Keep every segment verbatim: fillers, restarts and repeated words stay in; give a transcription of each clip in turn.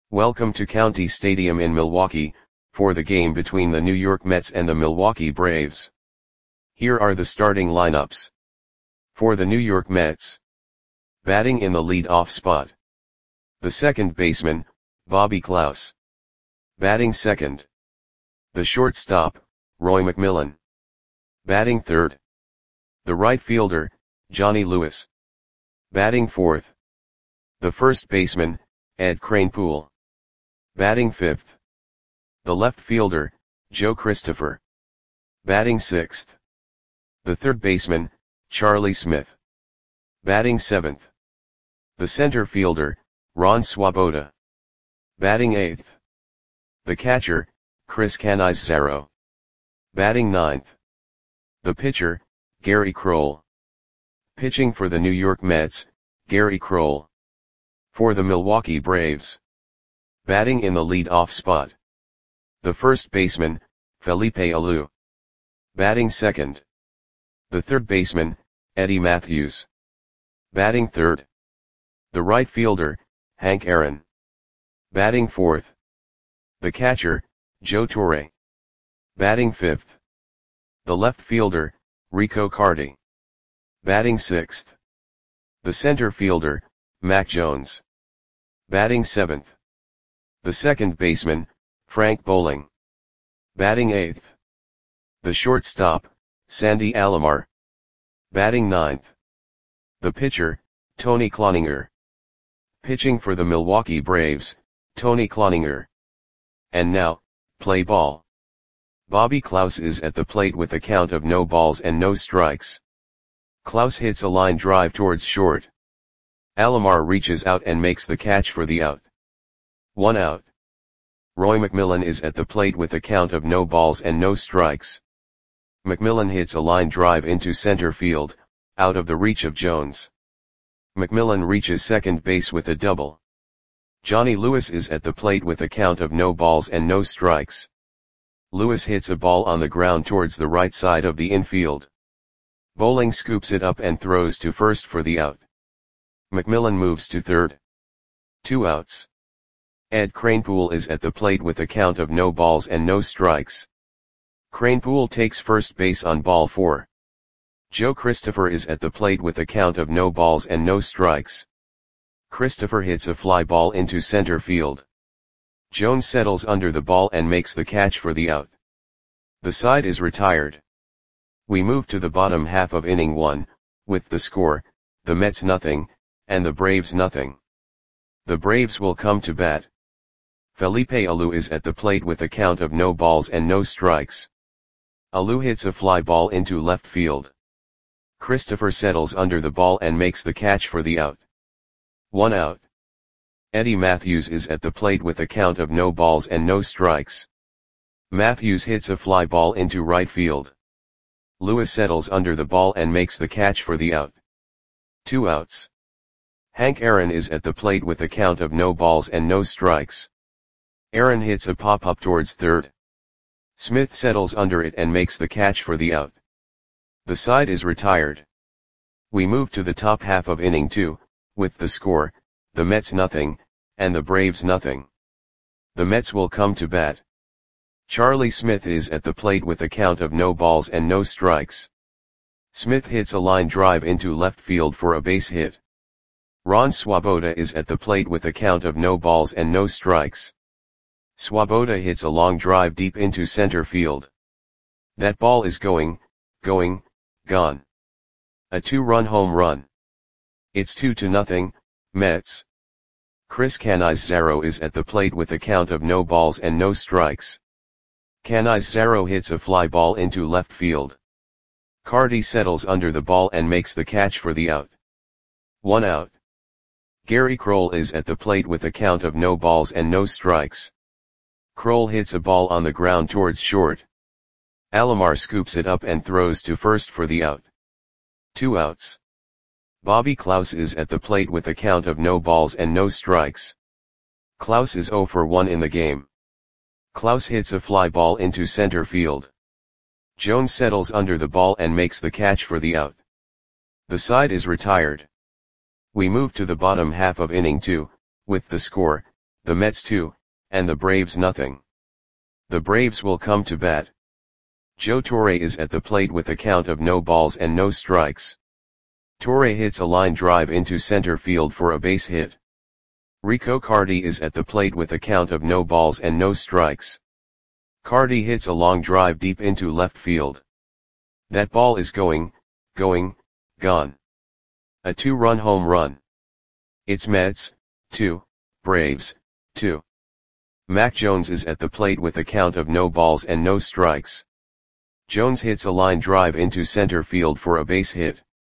Welcome to County Stadium in Milwaukee, for the game between the New York Mets and the Milwaukee Braves. Here are the starting lineups. For the New York Mets. Batting in the lead-off spot. The second baseman, Bobby Klaus. Batting second. The shortstop, Roy McMillan. Batting third. The right fielder, Johnny Lewis. Batting fourth. The first baseman, Ed Kranepool. Batting fifth. The left fielder, Joe Christopher. Batting sixth. The third baseman, Charlie Smith. Batting seventh. The center fielder, Ron Swoboda. Batting eighth. The catcher, Chris Cannizzaro. Batting ninth. The pitcher, Gary Kroll. Pitching for the New York Mets, Gary Kroll. For the Milwaukee Braves. Batting in the lead-off spot. The first baseman, Felipe Alou. Batting second. The third baseman, Eddie Mathews. Batting third. The right fielder, Hank Aaron. Batting fourth. The catcher, Joe Torre. Batting fifth. The left fielder, Rico Carty. Batting sixth. The center fielder, Mac Jones. Batting seventh. The second baseman, Frank Bowling. Batting eighth. The shortstop, Sandy Alomar. Batting ninth. The pitcher, Tony Cloninger. Pitching for the Milwaukee Braves, Tony Cloninger. And now, play ball. Bobby Klaus is at the plate with a count of no balls and no strikes. Klaus hits a line drive towards short. Alomar reaches out and makes the catch for the out. One out. Roy McMillan is at the plate with a count of no balls and no strikes. McMillan hits a line drive into center field, out of the reach of Jones. McMillan reaches second base with a double. Johnny Lewis is at the plate with a count of no balls and no strikes. Lewis hits a ball on the ground towards the right side of the infield. Bowling scoops it up and throws to first for the out. McMillan moves to third. Two outs. Ed Kranepool is at the plate with a count of no balls and no strikes. Kranepool takes first base on ball four. Joe Christopher is at the plate with a count of no balls and no strikes. Christopher hits a fly ball into center field. Jones settles under the ball and makes the catch for the out. The side is retired. We move to the bottom half of inning one, with the score, the Mets nothing, and the Braves nothing. The Braves will come to bat. Felipe Alou is at the plate with a count of no balls and no strikes. Alou hits a fly ball into left field. Christopher settles under the ball and makes the catch for the out. One out. Eddie Mathews is at the plate with a count of no balls and no strikes. Mathews hits a fly ball into right field. Lewis settles under the ball and makes the catch for the out. Two outs. Hank Aaron is at the plate with a count of no balls and no strikes. Aaron hits a pop-up towards third. Smith settles under it and makes the catch for the out. The side is retired. We move to the top half of inning two, with the score, the Mets nothing, and the Braves nothing. The Mets will come to bat. Charlie Smith is at the plate with a count of no balls and no strikes. Smith hits a line drive into left field for a base hit. Ron Swoboda is at the plate with a count of no balls and no strikes. Swoboda hits a long drive deep into center field. That ball is going, going, gone. A two-run home run. It's two to nothing, Mets. Chris Cannizzaro is at the plate with a count of no balls and no strikes. Cannizzaro hits a fly ball into left field. Carty settles under the ball and makes the catch for the out. One out. Gary Kroll is at the plate with a count of no balls and no strikes. Kroll hits a ball on the ground towards short. Alomar scoops it up and throws to first for the out. Two outs. Bobby Klaus is at the plate with a count of no balls and no strikes. Klaus is zero for one in the game. Klaus hits a fly ball into center field. Jones settles under the ball and makes the catch for the out. The side is retired. We move to the bottom half of inning two, with the score, the Mets two, and the Braves nothing. The Braves will come to bat. Joe Torre is at the plate with a count of no balls and no strikes. Torre hits a line drive into center field for a base hit. Rico Cardi is at the plate with a count of no balls and no strikes. Cardi hits a long drive deep into left field. That ball is going, going, gone. A two-run home run. It's Mets, two, Braves, two. Mac Jones is at the plate with a count of no balls and no strikes. Jones hits a line drive into center field for a base hit.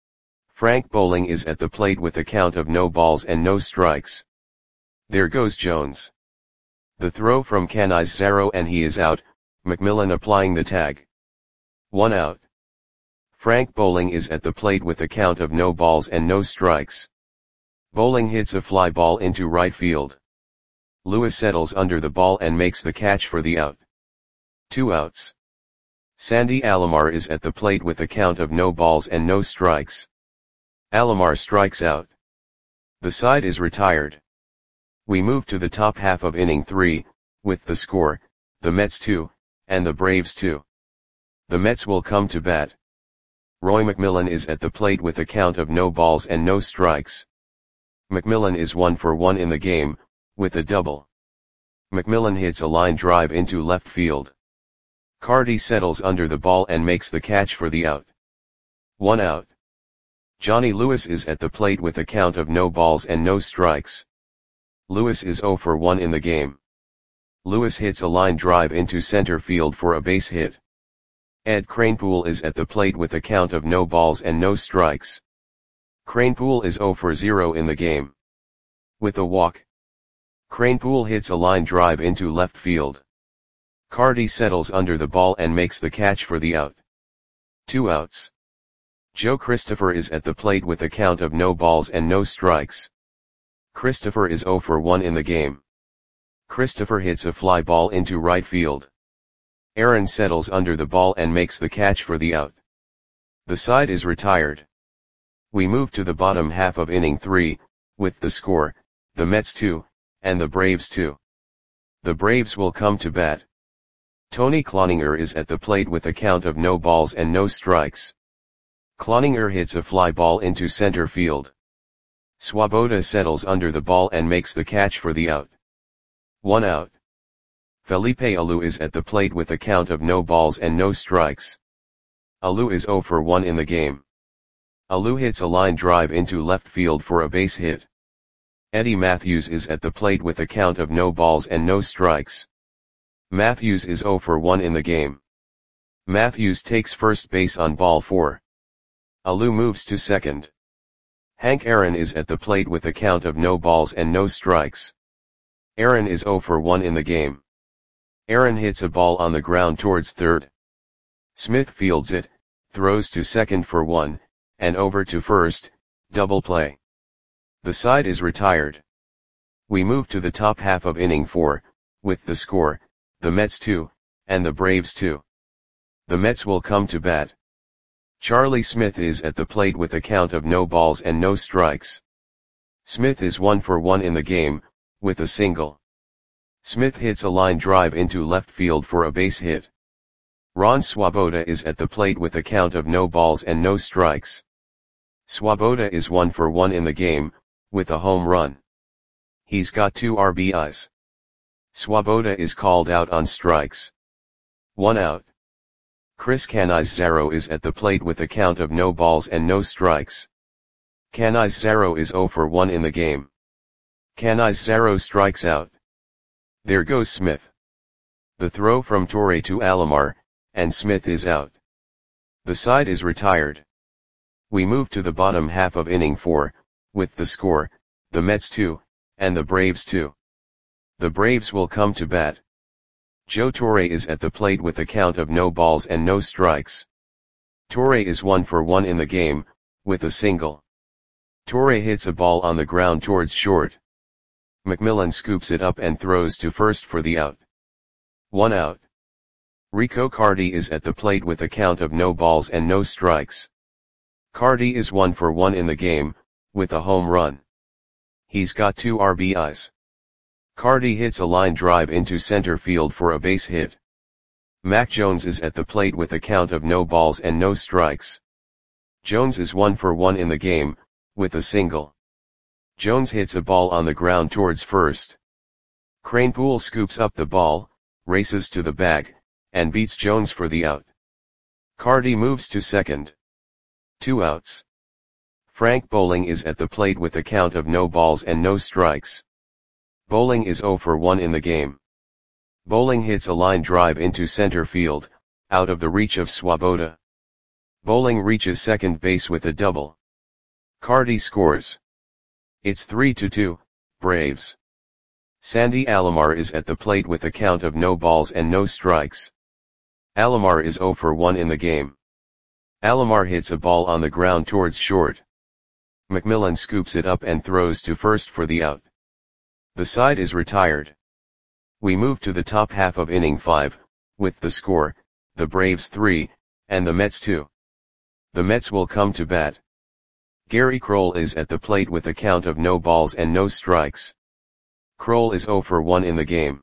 Frank Bowling is at the plate with a count of no balls and no strikes. There goes Jones. The throw from Canizares and he is out, McMillan applying the tag. One out. Frank Bowling is at the plate with a count of no balls and no strikes. Bowling hits a fly ball into right field. Lewis settles under the ball and makes the catch for the out. Two outs. Sandy Alomar is at the plate with a count of no balls and no strikes. Alomar strikes out. The side is retired. We move to the top half of inning three, with the score, the Mets two, and the Braves two. The Mets will come to bat. Roy McMillan is at the plate with a count of no balls and no strikes. McMillan is one for one in the game, with a double. McMillan hits a line drive into left field. Cardi settles under the ball and makes the catch for the out. One out. Johnny Lewis is at the plate with a count of no balls and no strikes. Lewis is zero for one in the game. Lewis hits a line drive into center field for a base hit. Ed Kranepool is at the plate with a count of no balls and no strikes. Kranepool is zero for zero in the game. With a walk. Kranepool hits a line drive into left field. Cardi settles under the ball and makes the catch for the out. Two outs. Joe Christopher is at the plate with a count of no balls and no strikes. Christopher is zero for one in the game. Christopher hits a fly ball into right field. Aaron settles under the ball and makes the catch for the out. The side is retired. We move to the bottom half of inning three, with the score, the Mets two, and the Braves two. The Braves will come to bat. Tony Cloninger is at the plate with a count of no balls and no strikes. Cloninger hits a fly ball into center field. Swoboda settles under the ball and makes the catch for the out. One out. Felipe Alou is at the plate with a count of no balls and no strikes. Alou is zero for one in the game. Alou hits a line drive into left field for a base hit. Eddie Matthews is at the plate with a count of no balls and no strikes. Matthews is zero for one in the game. Matthews takes first base on ball four. Alou moves to second. Hank Aaron is at the plate with a count of no balls and no strikes. Aaron is zero for one in the game. Aaron hits a ball on the ground towards third. Smith fields it, throws to second for one, and over to first, double play. The side is retired. We move to the top half of inning four, with the score, the Mets two, and the Braves two. The Mets will come to bat. Charlie Smith is at the plate with a count of no balls and no strikes. Smith is one for one in the game, with a single. Smith hits a line drive into left field for a base hit. Ron Swoboda is at the plate with a count of no balls and no strikes. Swoboda is one for one in the game, with a home run. He's got two R B Is. Swoboda is called out on strikes. One out. Chris Canizares is at the plate with a count of no balls and no strikes. Canizares is zero for one in the game. Canizares strikes out. There goes Smith. The throw from Torre to Alomar, and Smith is out. The side is retired. We move to the bottom half of inning four, with the score, the Mets two, and the Braves two. The Braves will come to bat. Joe Torre is at the plate with a count of no balls and no strikes. Torre is one for one in the game, with a single. Torre hits a ball on the ground towards short. McMillan scoops it up and throws to first for the out. One out. Rico Cardi is at the plate with a count of no balls and no strikes. Cardi is one for one in the game, with a home run. He's got two R B Is. Cardi hits a line drive into center field for a base hit. Mac Jones is at the plate with a count of no balls and no strikes. Jones is one for one in the game, with a single. Jones hits a ball on the ground towards first. Kranepool scoops up the ball, races to the bag, and beats Jones for the out. Cardi moves to second. Two outs. Frank Bowling is at the plate with a count of no balls and no strikes. Bowling is zero for one in the game. Bowling hits a line drive into center field, out of the reach of Swoboda. Bowling reaches second base with a double. Cardi scores. It's three to two, Braves. Sandy Alomar is at the plate with a count of no balls and no strikes. Alomar is zero for one in the game. Alomar hits a ball on the ground towards short. McMillan scoops it up and throws to first for the out. The side is retired. We move to the top half of inning five, with the score, the Braves three, and the Mets two. The Mets will come to bat. Gary Kroll is at the plate with a count of no balls and no strikes. Kroll is zero for one in the game.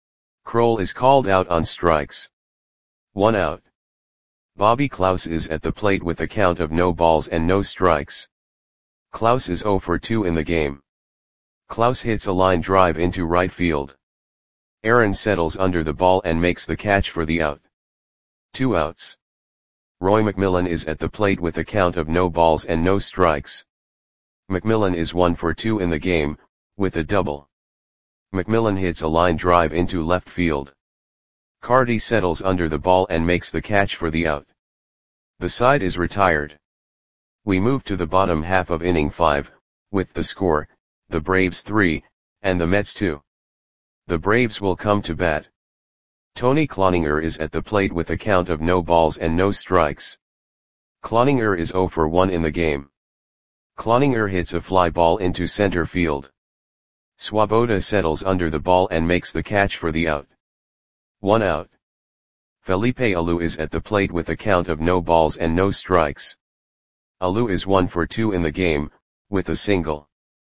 Kroll is called out on strikes. One out. Bobby Klaus is at the plate with a count of no balls and no strikes. Klaus is zero for two in the game. Klaus hits a line drive into right field. Aaron settles under the ball and makes the catch for the out. Two outs. Roy McMillan is at the plate with a count of no balls and no strikes. McMillan is one for two in the game, with a double. McMillan hits a line drive into left field. Cardi settles under the ball and makes the catch for the out. The side is retired. We move to the bottom half of inning five, with the score, the Braves three, and the Mets two. The Braves will come to bat. Tony Cloninger is at the plate with a count of no balls and no strikes. Cloninger is zero for one in the game. Cloninger hits a fly ball into center field. Swoboda settles under the ball and makes the catch for the out. One out. Felipe Alou is at the plate with a count of no balls and no strikes. Alou is one for two in the game, with a single.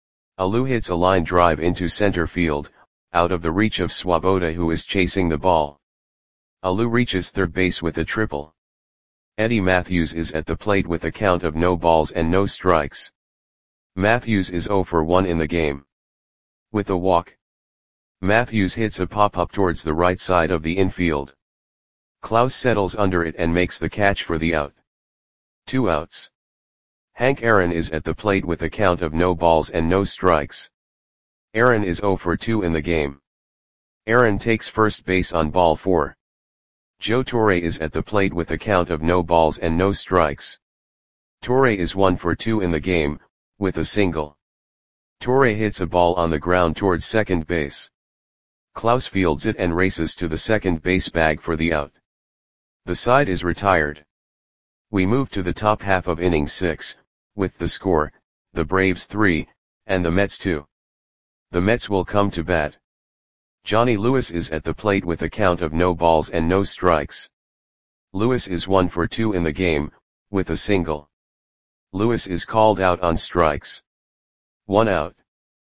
Alou hits a line drive into center field, out of the reach of Swoboda who is chasing the ball. Alou reaches third base with a triple. Eddie Matthews is at the plate with a count of no balls and no strikes. Matthews is zero for one in the game. With a walk. Matthews hits a pop-up towards the right side of the infield. Klaus settles under it and makes the catch for the out. Two outs. Hank Aaron is at the plate with a count of no balls and no strikes. Aaron is zero for two in the game. Aaron takes first base on ball four. Joe Torre is at the plate with a count of no balls and no strikes. Torre is one for two in the game, with a single. Torre hits a ball on the ground towards second base. Klaus fields it and races to the second base bag for the out. The side is retired. We move to the top half of inning six, with the score, the Braves three, and the Mets two. The Mets will come to bat. Johnny Lewis is at the plate with a count of no balls and no strikes. Lewis is one for two in the game, with a single. Lewis is called out on strikes. One out.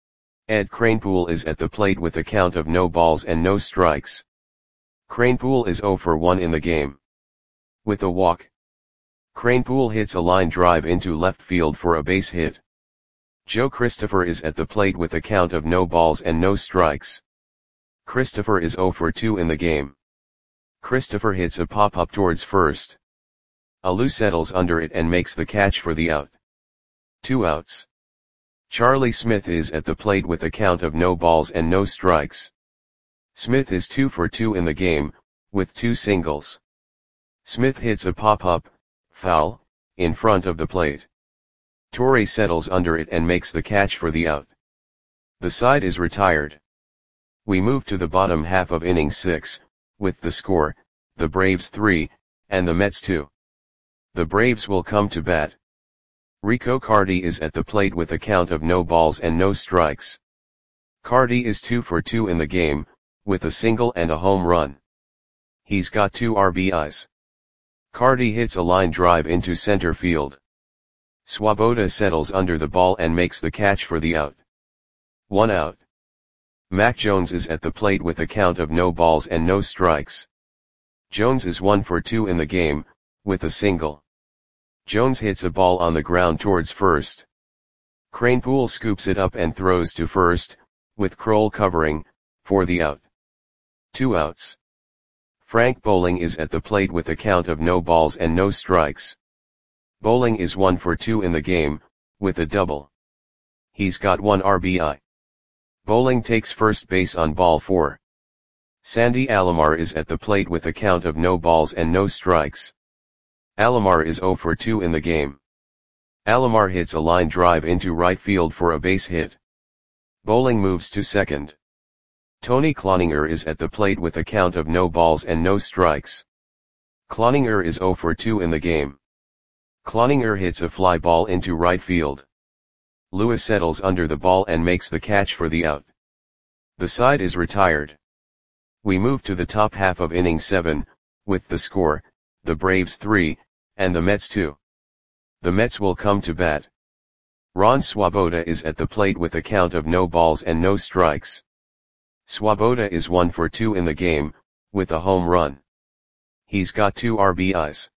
Ed Kranepool is at the plate with a count of no balls and no strikes. Kranepool is zero for one in the game. With a walk. Kranepool hits a line drive into left field for a base hit. Joe Christopher is at the plate with a count of no balls and no strikes. Christopher is zero for two in the game. Christopher hits a pop-up towards first. Alou settles under it and makes the catch for the out. Two outs. Charlie Smith is at the plate with a count of no balls and no strikes. Smith is two for two in the game, with two singles. Smith hits a pop-up, foul, in front of the plate. Torre settles under it and makes the catch for the out. The side is retired. We move to the bottom half of inning six, with the score, the Braves three, and the Mets two. The Braves will come to bat. Rico Cardi is at the plate with a count of no balls and no strikes. Cardi is two for two in the game, with a single and a home run. He's got two R B Is. Cardi hits a line drive into center field. Swoboda settles under the ball and makes the catch for the out. One out. Mac Jones is at the plate with a count of no balls and no strikes. Jones is one for two in the game, with a single. Jones hits a ball on the ground towards first. Kranepool scoops it up and throws to first, with Kroll covering, for the out. Two outs. Frank Bowling is at the plate with a count of no balls and no strikes. Bowling is one for two in the game, with a double. He's got one R B I. Bowling takes first base on ball four. Sandy Alomar is at the plate with a count of no balls and no strikes. Alomar is zero for two in the game. Alomar hits a line drive into right field for a base hit. Bowling moves to second. Tony Cloninger is at the plate with a count of no balls and no strikes. Cloninger is zero for two in the game. Cloninger hits a fly ball into right field. Lewis settles under the ball and makes the catch for the out. The side is retired. We move to the top half of inning seven, with the score, the Braves three, and the Mets two. The Mets will come to bat. Ron Swoboda is at the plate with a count of no balls and no strikes. Swoboda is one for two in the game, with a home run. He's got two R B Is.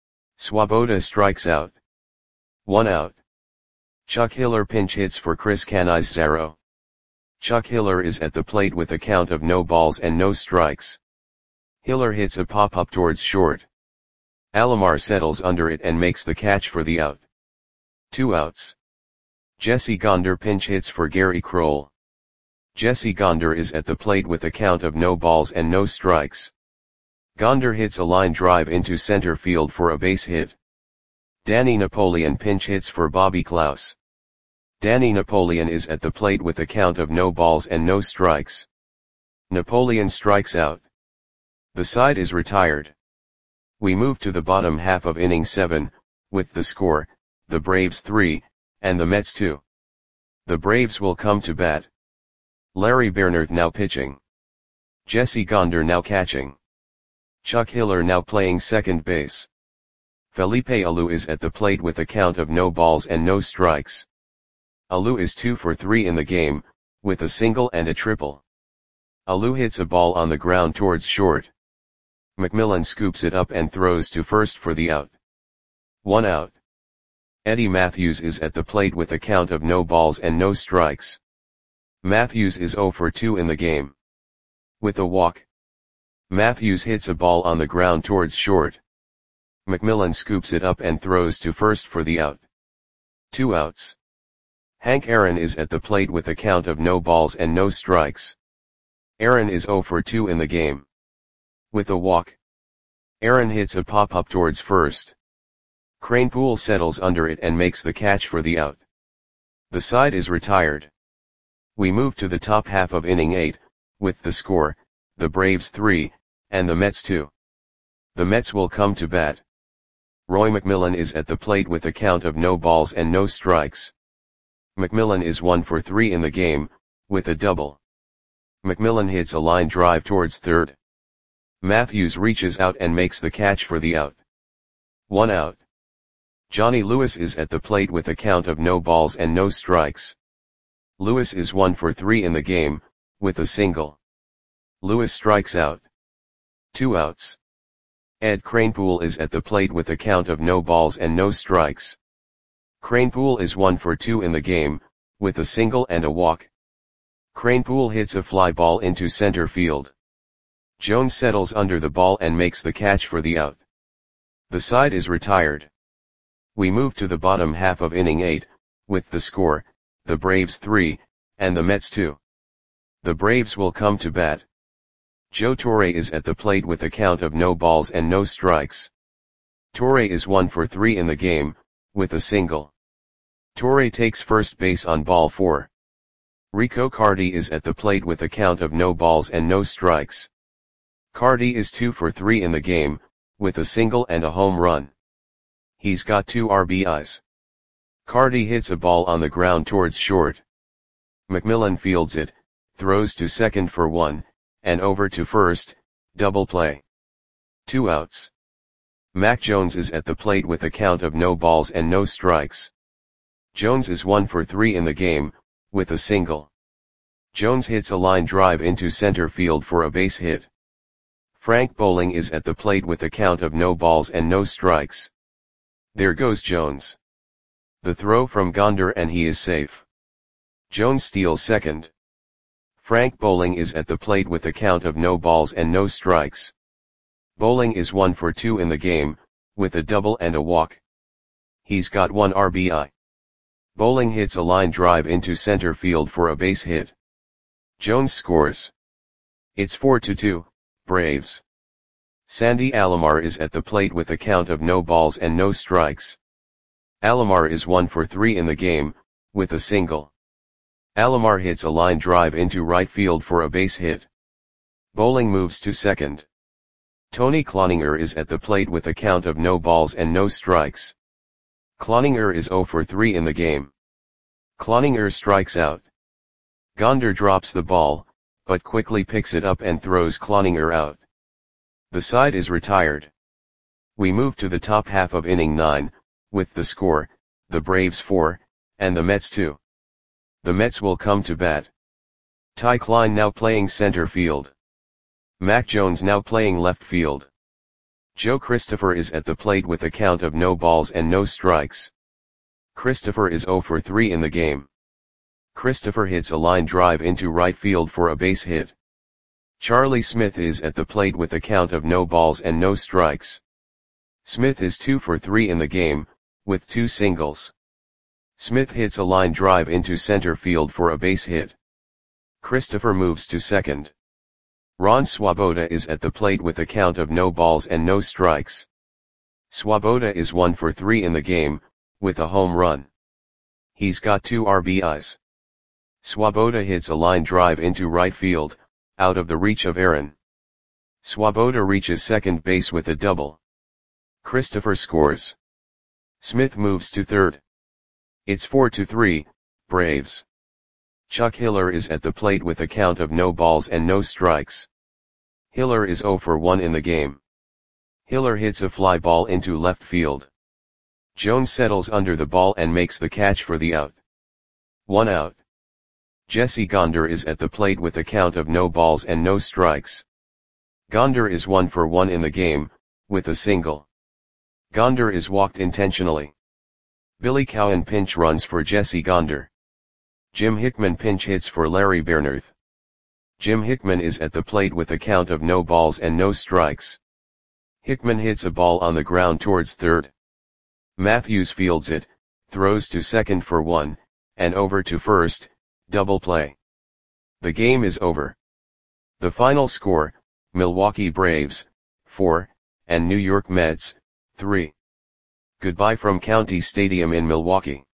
Swoboda strikes out. One out. Chuck Hiller pinch hits for Chris Cannizzaro. Chuck Hiller is at the plate with a count of no balls and no strikes. Hiller hits a pop-up towards short. Alomar settles under it and makes the catch for the out. Two outs. Jesse Gonder pinch hits for Gary Kroll. Jesse Gonder is at the plate with a count of no balls and no strikes. Gonder hits a line drive into center field for a base hit. Danny Napoleon pinch hits for Bobby Klaus. Danny Napoleon is at the plate with a count of no balls and no strikes. Napoleon strikes out. The side is retired. We move to the bottom half of inning seven, with the score, the Braves three, and the Mets two. The Braves will come to bat. Larry Bernard now pitching. Jesse Gonder now catching. Chuck Hiller now playing second base. Felipe Alou is at the plate with a count of no balls and no strikes. Alou is two for three in the game, with a single and a triple. Alou hits a ball on the ground towards short. McMillan scoops it up and throws to first for the out. One out. Eddie Matthews is at the plate with a count of no balls and no strikes. Matthews is zero for two in the game. With a walk. Matthews hits a ball on the ground towards short. McMillan scoops it up and throws to first for the out. Two outs. Hank Aaron is at the plate with a count of no balls and no strikes. Aaron is zero for two in the game. With a walk. Aaron hits a pop-up towards first. Kranepool settles under it and makes the catch for the out. The side is retired. We move to the top half of inning eight, with the score, the Braves three, and the Mets two. The Mets will come to bat. Roy McMillan is at the plate with a count of no balls and no strikes. McMillan is one for three in the game, with a double. McMillan hits a line drive towards third. Matthews reaches out and makes the catch for the out. One out. Johnny Lewis is at the plate with a count of no balls and no strikes. Lewis is one for three in the game, with a single. Lewis strikes out. Two outs. Ed Kranepool is at the plate with a count of no balls and no strikes. Kranepool is one for two in the game, with a single and a walk. Kranepool hits a fly ball into center field. Jones settles under the ball and makes the catch for the out. The side is retired. We move to the bottom half of inning eight, with the score, the Braves three, and the Mets two. The Braves will come to bat. Joe Torre is at the plate with a count of no balls and no strikes. Torre is one for three in the game, with a single. Torre takes first base on ball four. Rico Cardi is at the plate with a count of no balls and no strikes. Cardi is two for three in the game, with a single and a home run. He's got two R B Is. Cardi hits a ball on the ground towards short. McMillan fields it, throws to second for one, and over to first, double play. Two outs. Mac Jones is at the plate with a count of no balls and no strikes. Jones is one for three in the game, with a single. Jones hits a line drive into center field for a base hit. Frank Bowling is at the plate with a count of no balls and no strikes. There goes Jones. The throw from Gonder and he is safe. Jones steals second. Frank Bowling is at the plate with a count of no balls and no strikes. Bowling is one for two in the game, with a double and a walk. He's got one R B I. Bowling hits a line drive into center field for a base hit. Jones scores. It's four to two, Braves. Sandy Alomar is at the plate with a count of no balls and no strikes. Alomar is one for three in the game, with a single. Alomar hits a line drive into right field for a base hit. Bowling moves to second. Tony Cloninger is at the plate with a count of no balls and no strikes. Cloninger is zero for three in the game. Cloninger strikes out. Gonder drops the ball, but quickly picks it up and throws Cloninger out. The side is retired. We move to the top half of inning nine, with the score, the Braves four, and the Mets two. The Mets will come to bat. Ty Klein now playing center field. Mac Jones now playing left field. Joe Christopher is at the plate with a count of no balls and no strikes. Christopher is zero for three in the game. Christopher hits a line drive into right field for a base hit. Charlie Smith is at the plate with a count of no balls and no strikes. Smith is two for three in the game, with two singles. Smith hits a line drive into center field for a base hit. Christopher moves to second. Ron Swoboda is at the plate with a count of no balls and no strikes. Swoboda is one for three in the game, with a home run. He's got two R B Is. Swoboda hits a line drive into right field, out of the reach of Aaron. Swoboda reaches second base with a double. Christopher scores. Smith moves to third. It's four to three, Braves. Chuck Hiller is at the plate with a count of no balls and no strikes. Hiller is zero for one in the game. Hiller hits a fly ball into left field. Jones settles under the ball and makes the catch for the out. One out. Jesse Gonder is at the plate with a count of no balls and no strikes. Gonder is one for one in the game, with a single. Gonder is walked intentionally. Billy Cowan pinch runs for Jesse Gonder. Jim Hickman pinch hits for Larry Bernarth. Jim Hickman is at the plate with a count of no balls and no strikes. Hickman hits a ball on the ground towards third. Matthews fields it, throws to second for one, and over to first, double play. The game is over. The final score, Milwaukee Braves, four, and New York Mets, three. Goodbye from County Stadium in Milwaukee.